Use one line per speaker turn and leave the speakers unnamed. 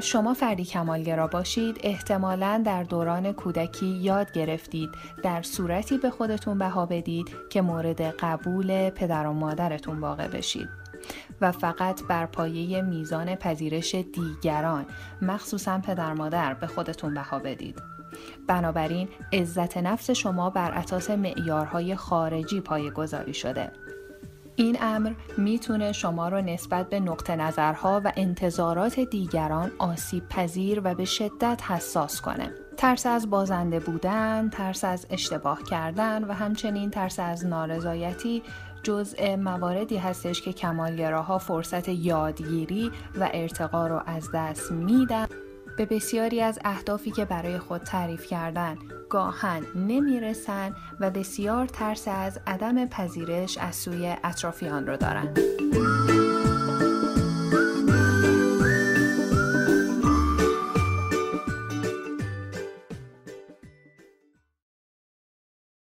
شما فردی کمالگرا باشید، احتمالاً در دوران کودکی یاد گرفتید در صورتی به خودتون بها بدید که مورد قبول پدر و مادرتون واقع بشید و فقط بر پایه میزان پذیرش دیگران، مخصوصاً پدر مادر، به خودتون بها بدید. بنابراین عزت نفس شما بر اساس معیارهای خارجی پایه‌گذاری شده. این امر میتونه شما رو نسبت به نقطه نظرها و انتظارات دیگران آسیب پذیر و به شدت حساس کنه. ترس از بازنده بودن، ترس از اشتباه کردن و همچنین ترس از نارضایتی جزء مواردی هستش که کمالگراها فرصت یادگیری و ارتقا رو از دست میدن. به بسیاری از اهدافی که برای خود تعریف کردن گاهن نمیرسن و بسیار ترس از عدم پذیرش از سوی اطرافیان رو دارن.